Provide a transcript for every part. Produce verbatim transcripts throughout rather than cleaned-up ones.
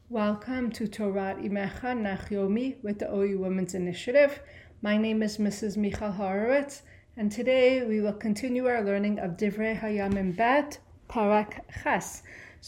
Welcome to Torah Imecha Nachyomi with the O U Women's Initiative. My name is Missus Michal Horowitz, and today we will continue our learning of Divrei Hayamim Bet, Parak Ches.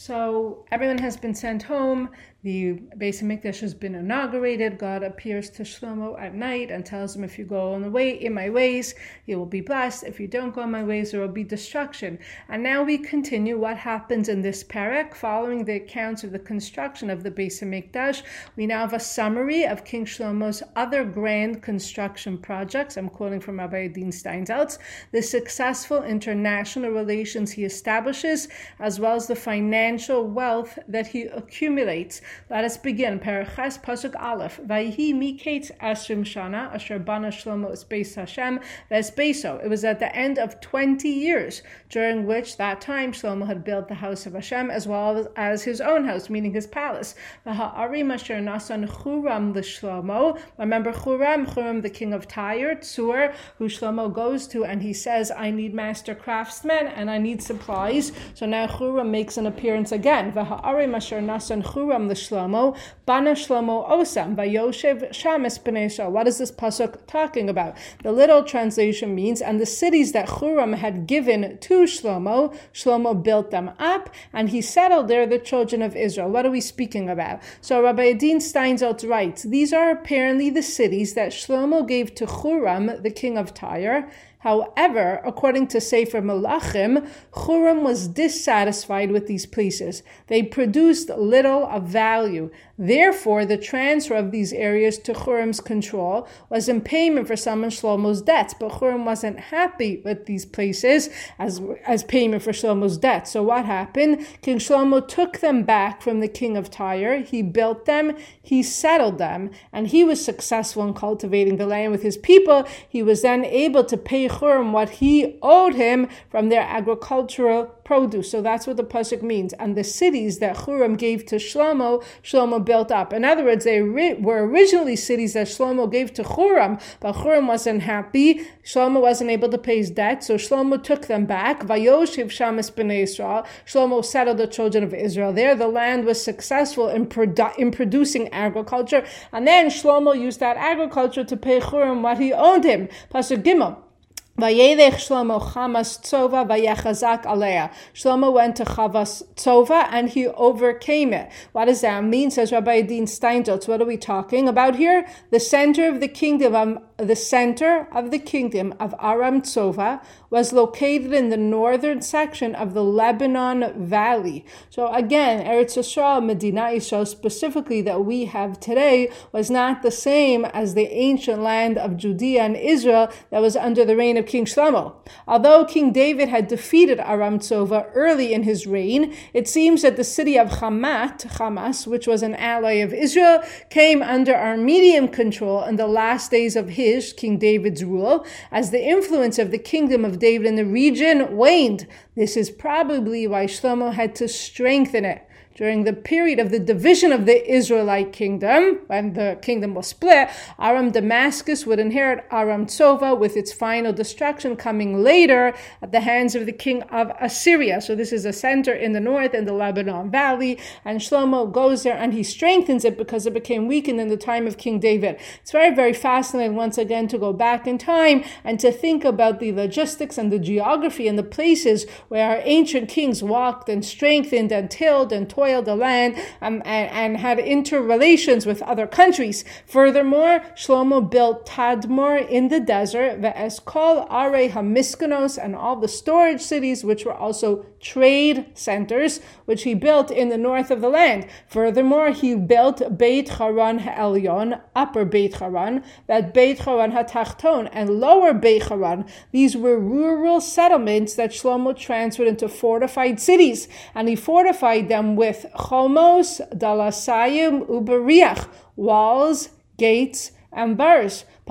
So everyone has been sent home. The Beis Hamikdash has been inaugurated. God appears to Shlomo at night and tells him, if you go on the way in my ways, you will be blessed. If you don't go in my ways, there will be destruction. And now we continue what happens in this parak. Following the accounts of the construction of the Beis Hamikdash, we now have a summary of King Shlomo's other grand construction projects. I'm quoting from Rabbi Adin Steinsaltz. The successful international relations he establishes, as well as the financial wealth that he accumulates. Let us begin. Paraches Pasuk Aleph. Vayhi miketz Ashrim Shana Asher Bana Shlomo es Beis Hashem ves Beiso. It was at the end of twenty years, during which that time Shlomo had built the house of Hashem as well as, as his own house, meaning his palace. V'ha'arim Asher Nasan Churam l'Shlomo. Remember Churam, Churam the king of Tyre, Tzur, who Shlomo goes to, and he says, "I need master craftsmen and I need supplies." So now Churam makes an appearance again. V'ha'arim Asher Nasan Churam Shlomo, Bana Shlomo Osam, Vayoshev Shamis B'nei. What is this pasuk talking about? The literal translation means, and the cities that Churam had given to Shlomo, Shlomo built them up, and he settled there the children of Israel. What are we speaking about? So Rabbi Adin Steinsaltz writes, these are apparently the cities that Shlomo gave to Churam, the king of Tyre. However, according to Sefer Melachim, Churam was dissatisfied with these places. They produced little of value. Therefore, the transfer of these areas to Churam's control was in payment for some of Shlomo's debts. But Churam wasn't happy with these places as, as payment for Shlomo's debts. So what happened? King Shlomo took them back from the king of Tyre. He built them. He settled them. And he was successful in cultivating the land with his people. He was then able to pay Churam what he owed him from their agricultural produce. So that's what the pasuk means. And the cities that Churam gave to Shlomo, Shlomo built up. In other words, they ri- were originally cities that Shlomo gave to Churam, but Churam wasn't happy. Shlomo wasn't able to pay his debt, so Shlomo took them back. Vayoshev Shamis B'nei Israel. Shlomo settled the children of Israel there. The land was successful in, produ- in producing agriculture, and then Shlomo used that agriculture to pay Churam what he owed him. Pasuk Gimel. Vayelech Shlomo Chamas Tzova vayechazak aleya. Shlomo went to Chamas Tzova and he overcame it. What does that mean? Says Rabbi Adin Steinsaltz. What are we talking about here? The center of the kingdom of the center of the kingdom of Aram Tzova was located in the northern section of the Lebanon Valley. So again, Eretz Yisrael, Medina Yisrael specifically that we have today was not the same as the ancient land of Judea and Israel that was under the reign of King Shlomo. Although King David had defeated Aram Tzova early in his reign, it seems that the city of Hamat, Hamas, which was an ally of Israel, came under Armenian control in the last days of his, King David's rule, as the influence of the kingdom of David in the region waned. This is probably why Shlomo had to strengthen it. During the period of the division of the Israelite kingdom, when the kingdom was split, Aram Damascus would inherit Aram Tzova, with its final destruction coming later at the hands of the king of Assyria. So this is a center in the north in the Lebanon Valley, and Shlomo goes there and he strengthens it because it became weakened in the time of King David. It's very, very fascinating once again to go back in time and to think about the logistics and the geography and the places where our ancient kings walked and strengthened and tilled and toiled the land um, and, and had interrelations with other countries. Furthermore, Shlomo built Tadmor in the desert, Ve'eskol Are HaMiskanos, and all the storage cities, which were also trade centers, which he built in the north of the land. Furthermore, he built Beit Haran HaElyon, upper Beit Haran, that Beit Haran HaTachton, and lower Beit Haran. These were rural settlements that Shlomo transferred into fortified cities, and he fortified them with Chomos, Dalasayim, Uberiach, walls, gates, and bars.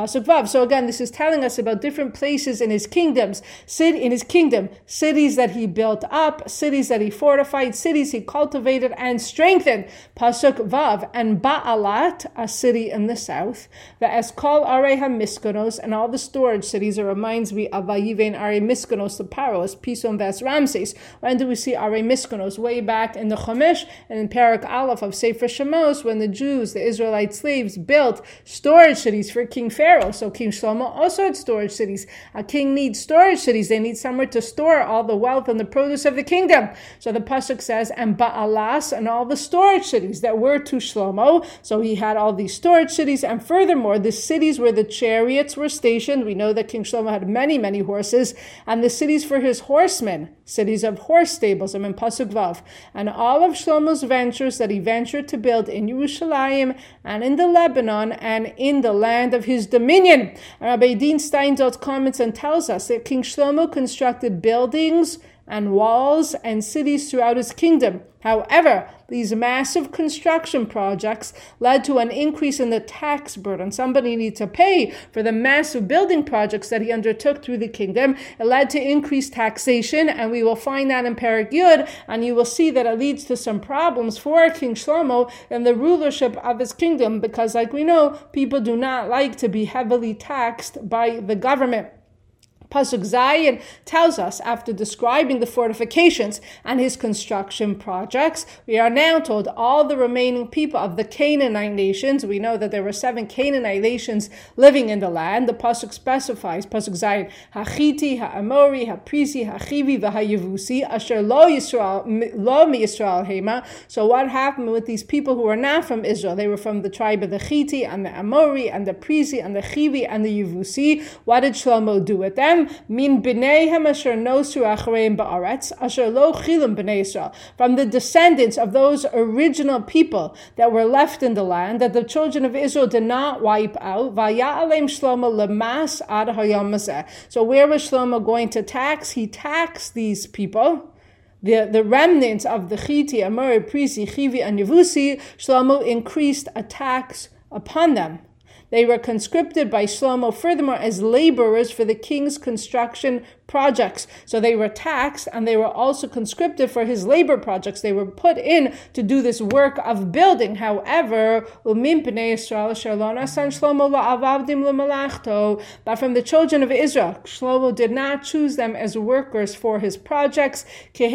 Pasuk Vav. So again, this is telling us about different places in his kingdoms, in his kingdom, cities that he built up, cities that he fortified, cities he cultivated and strengthened. Pasuk Vav, and Baalat, a city in the south, the Eskol Arei HaMiskonos, and all the storage cities. It reminds me of Vayivein Arei Miskonos, the Paros, Pison Ves Ramses. When do we see Arei Miskonos? Way back in the Chumash and in Parak Aleph of Sefer Shemos, when the Jews, the Israelite slaves, built storage cities for King Pharaoh. So King Shlomo also had storage cities. A king needs storage cities. They need somewhere to store all the wealth and the produce of the kingdom. So the pasuk says, and Baalas, and all the storage cities that were to Shlomo. So he had all these storage cities, and furthermore, the cities where the chariots were stationed. We know that King Shlomo had many, many horses, and the cities for his horsemen, cities of horse stables. I'm in pasuk Vav. And all of Shlomo's ventures that he ventured to build in Yerushalayim and in the Lebanon and in the land of his dominion. Rabbi Dean Steinsaltz comments and tells us that King Shlomo constructed buildings and walls and cities throughout his kingdom. However, these massive construction projects led to an increase in the tax burden. Somebody needed to pay for the massive building projects that he undertook through the kingdom. It led to increased taxation, and we will find that in Perek Yud, and you will see that it leads to some problems for King Shlomo in the rulership of his kingdom, because like we know, people do not like to be heavily taxed by the government. Pasuk Zayin tells us, after describing the fortifications and his construction projects, we are now told all the remaining people of the Canaanite nations. We know that there were seven Canaanite nations living in the land. The Pasuk specifies, Pasuk Zayin, Hachiti, Ha'amori, Haprizi, Hachivi, V'Hayevusi, Asher lo Yisrael, lo mi-Yisrael hema. So what happened with these people who were not from Israel? They were from the tribe of the Chiti and the Amori and the Prizi and the Chivi and the Yevusi. What did Shlomo do with them? Min b'neihem asher nosu achareim ba'aretz asher lo chilim b'nei Yisrael, from the descendants of those original people that were left in the land that the children of Israel did not wipe out. Vaya'alem Shlomo lemas ad hayom hazeh. So where was Shlomo going to tax? He taxed these people. The, the remnants of the Chiti, Amori, Prizi, Chivi, and Yevusi. Shlomo increased a tax upon them. They were conscripted by Shlomo, furthermore, as laborers for the king's construction projects. So they were taxed, and they were also conscripted for his labor projects. They were put in to do this work of building. However, but from the children of Israel, Shlomo did not choose them as workers for his projects, because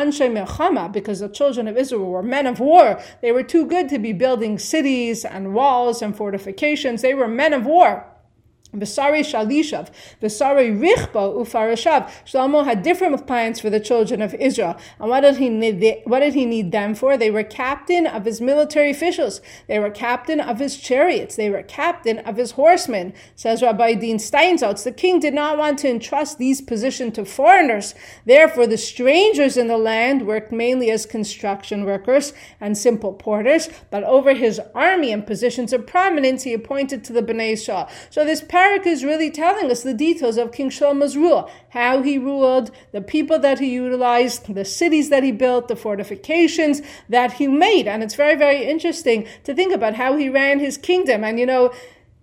the children of Israel were men of war. They were too good to be building cities and walls and fortifications. They were men of war. V'sari Shalishav, V'sari Richbo Ufarashav. Shlomo had different plans for the children of Israel. And what did he need? What did he need them for? They were captain of his military officials. They were captain of his chariots. They were captain of his horsemen. Says Rabbi Dean Steinsaltz, the king did not want to entrust these positions to foreigners. Therefore, the strangers in the land worked mainly as construction workers and simple porters. But over his army and positions of prominence, he appointed to the Bnei Yisrael. So this Parak is really telling us the details of King Shlomo's rule, how he ruled, the people that he utilized, the cities that he built, the fortifications that he made. And it's very, very interesting to think about how he ran his kingdom. And, you know,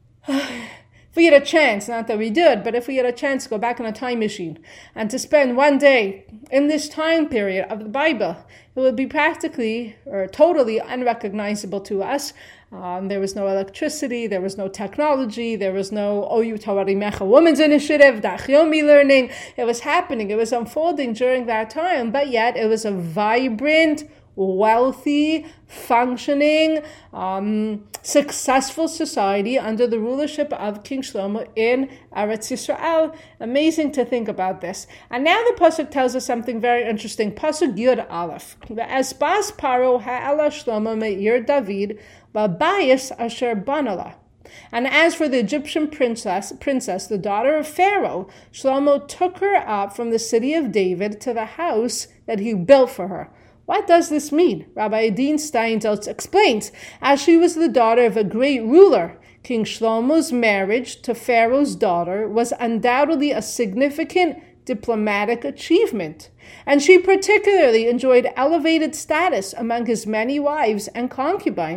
if we had a chance, not that we did, but if we had a chance to go back in a time machine and to spend one day in this time period of the Bible, it would be practically or totally unrecognizable to us. Um, there was no electricity, there was no technology, there was no Oyu Tawarimecha Women's Initiative, Dachyomi learning. It was happening, it was unfolding during that time, but yet it was a vibrant, wealthy, functioning, um, successful society under the rulership of King Shlomo in Eretz Yisrael. Amazing to think about this. And now the pasuk tells us something very interesting. Pasuk Yud Aleph. Ve'esbas paro ha'ala Shlomo me'ir David v'bayis asher banala. And as for the Egyptian princess, princess, the daughter of Pharaoh, Shlomo took her up from the city of David to the house that he built for her. What does this mean? Rabbi Dean Steinsaltz explains, as she was the daughter of a great ruler, King Shlomo's marriage to Pharaoh's daughter was undoubtedly a significant diplomatic achievement, and she particularly enjoyed elevated status among his many wives and concubines.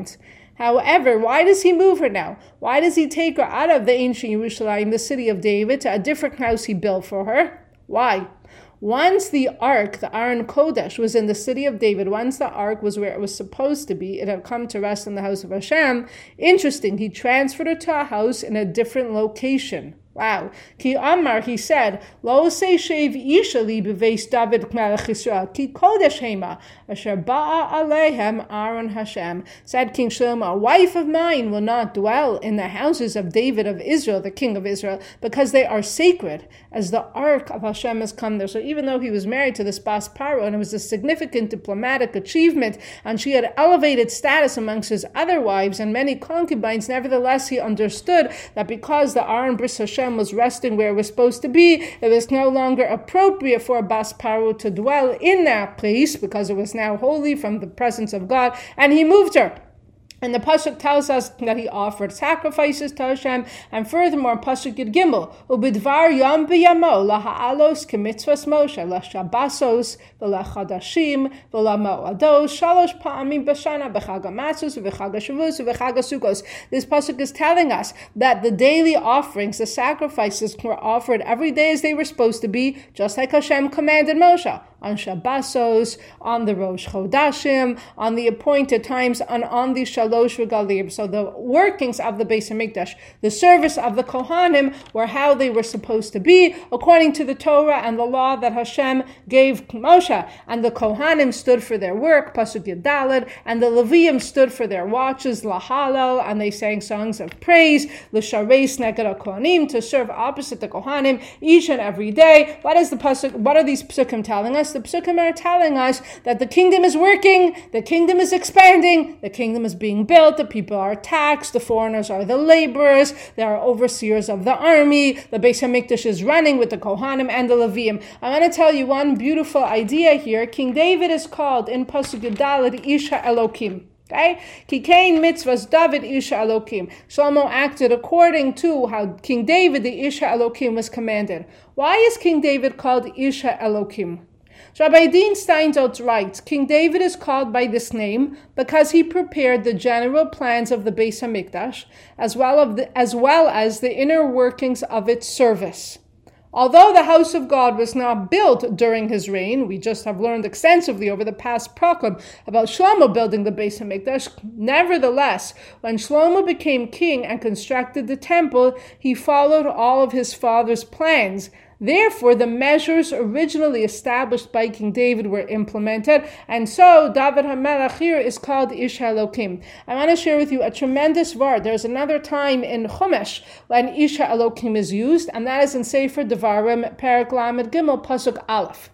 However, why does he move her now? Why does he take her out of the ancient Yerushalayim, the city of David, to a different house he built for her? Why? Once the ark, the Aron Kodesh, was in the city of David, once the ark was where it was supposed to be, it had come to rest in the house of Hashem. Interesting, he transferred her to a house in a different location. Wow. Ki Amar, he said, Lo se shev isha li beveis David melech Yisrael, ki kodesh hema, asher ba'a alehem Aaron Hashem. Said King Shlomo, a wife of mine will not dwell in the houses of David of Israel, the king of Israel, because they are sacred, as the ark of Hashem has come there. So even though he was married to this Bas Paro, and it was a significant diplomatic achievement, and she had elevated status amongst his other wives and many concubines, nevertheless he understood that because the Aaron Bris Hashem was resting where it was supposed to be, it was no longer appropriate for Bas Paro to dwell in that place because it was now holy from the presence of God, and he moved her. And the Pasuk tells us that he offered sacrifices to Hashem, and furthermore, Pasuk Yud Gimel, Ubidvar Yom B'Yamo Laha'alos K'mitzvas Moshe L'Shabbasos V'Lachadashim V'Lamoados Shalosh Pa'amim B'Shana B'Chag HaMatzos V'Chag HaShavus V'Chag HaSukkos. This Pasuk is telling us that the daily offerings, the sacrifices, were offered every day as they were supposed to be, just like Hashem commanded Moshe. On Shabbasos, on the Rosh Chodashim, on the appointed times, and on the Shalosh Regalim. So the workings of the Beis HaMikdash, the service of the Kohanim, were how they were supposed to be, according to the Torah and the law that Hashem gave Moshe. And the Kohanim stood for their work, Pasuk Yud Daled, and the Leviim stood for their watches, Lahalal, and they sang songs of praise, L'Shareis Neged HaKohanim, to serve opposite the Kohanim each and every day. What is the Pasuk? What are these Psukim telling us? The Psukim are telling us that the kingdom is working, the kingdom is expanding, the kingdom is being built, the people are taxed, the foreigners are the laborers, there are overseers of the army, the Beis HaMikdash is running with the Kohanim and the Leviim. I want to tell you one beautiful idea here. King David is called in Pasuk Yud Daled Isha Elokim. Okay? Kikain mitzvahs David Isha Elokim. Shlomo acted according to how King David, the Isha Elokim, was commanded. Why is King David called Isha Elokim? So Rabbi Dean Steinsaltz writes, King David is called by this name because he prepared the general plans of the Beis HaMikdash, as well, of the, as well as the inner workings of its service. Although the house of God was not built during his reign, we just have learned extensively over the past program about Shlomo building the Beis HaMikdash. Nevertheless, when Shlomo became king and constructed the temple, he followed all of his father's plans. Therefore, the measures originally established by King David were implemented, and so David HaMelech here is called Ish Elokim. I want to share with you a tremendous word. There's another time in Chumash when Ish Elokim is used, and that is in Sefer Devarim, Perek Lamed Gimel, Pasuk Aleph.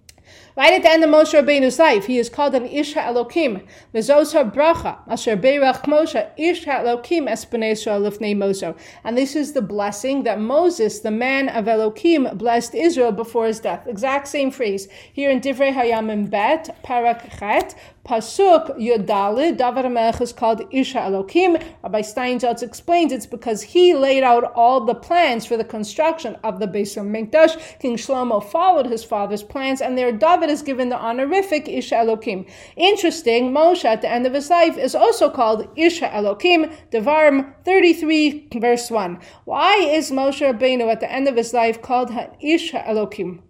Right at the end of Moshe Rabbeinu's life, he is called an Ish HaElokim. V'zos bracha asher beirach Moshe, Ish HaElokim es b'nei Yisrael lifnei Moshe. And this is the blessing that Moses, the man of Elokim, blessed Israel before his death. Exact same phrase. Here in Divrei Hayamim Bet, Parak Chet, Pasuk Yud Daled, David HaMelech is called Ish HaElokim. Rabbi Steinsaltz explains it's because he laid out all the plans for the construction of the Beis HaMikdash. King Shlomo followed his father's plans, and there David is given the honorific Ish Elokim. Interesting, Moshe at the end of his life is also called Ish Elokim, Devarim thirty-three, verse one. Why is Moshe Rabbeinu at the end of his life called Ish Elokim?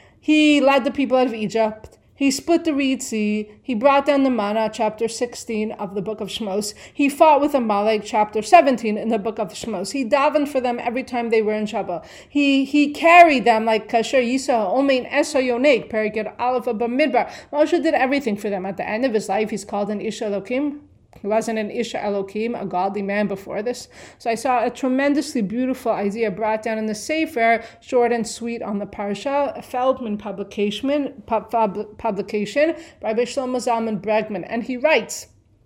He led the people out of Egypt. He split the Reed Sea. He brought down the manna, chapter sixteen of the book of Shmos. He fought with Amalek, chapter seventeen in the book of Shmos. He davened for them every time they were in trouble. He he carried them like Kasher Yisah, Omein Esa Yonek, Perikid Aleph Bamidbar. Moshe did everything for them. At the end of his life, he's called an Ish Elokim. He wasn't an Ish Elokim, a godly man before this. So I saw a tremendously beautiful idea brought down in the Sefer, short and sweet on the Parsha, a Feldman publication, pub, pub, publication by Shlomo Zalman Bregman. And he writes,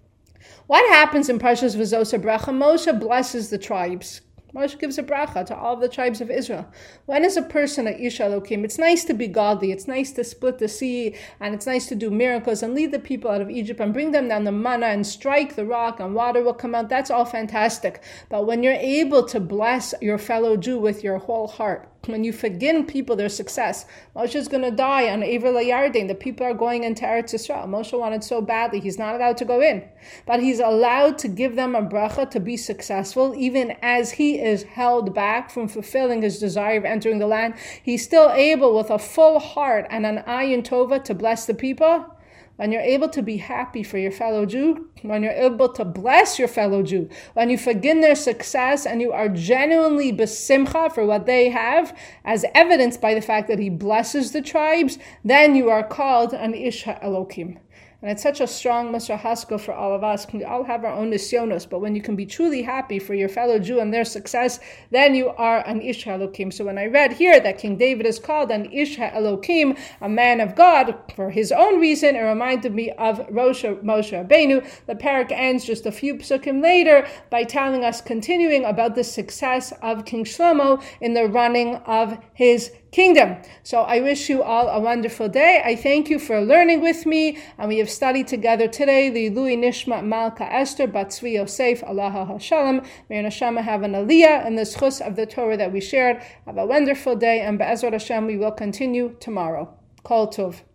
what happens in Parshas V'zos Bracha? Moshe blesses the tribes. Moshe gives a bracha to all of the tribes of Israel. When is a person an Ish Elokim? It's nice to be godly. It's nice to split the sea, and it's nice to do miracles and lead the people out of Egypt and bring them down the manna and strike the rock and water will come out. That's all fantastic. But when you're able to bless your fellow Jew with your whole heart, when you forgive people their success. Moshe is going to die on Ever LaYarden. The people are going into Eretz Yisrael. Moshe wanted so badly. He's not allowed to go in. But he's allowed to give them a bracha to be successful, even as he is held back from fulfilling his desire of entering the land. He's still able, with a full heart and an ayin tova, to bless the people. When you're able to be happy for your fellow Jew, when you're able to bless your fellow Jew, when you forgive their success and you are genuinely besimcha for what they have, as evidenced by the fact that he blesses the tribes, then you are called an Ish HaElokim. And it's such a strong Musar Haskell for all of us. We all have our own nisyonos, but when you can be truly happy for your fellow Jew and their success, then you are an Ish HaElokim. So when I read here that King David is called an Ish HaElokim, a man of God, for his own reason, it reminded me of Moshe Rabbeinu. The parak ends just a few psukim later by telling us, continuing about the success of King Shlomo in the running of his kingdom. So I wish you all a wonderful day. I thank you for learning with me, and we have studied together today the Lui Nishma Malka Esther Bat Tzvi Yosef Alaha HaShalom. May your neshama have an aliyah in the schus of the Torah that we shared. Have a wonderful day, and Be'ezrat Hashem we will continue tomorrow. Kol Tov.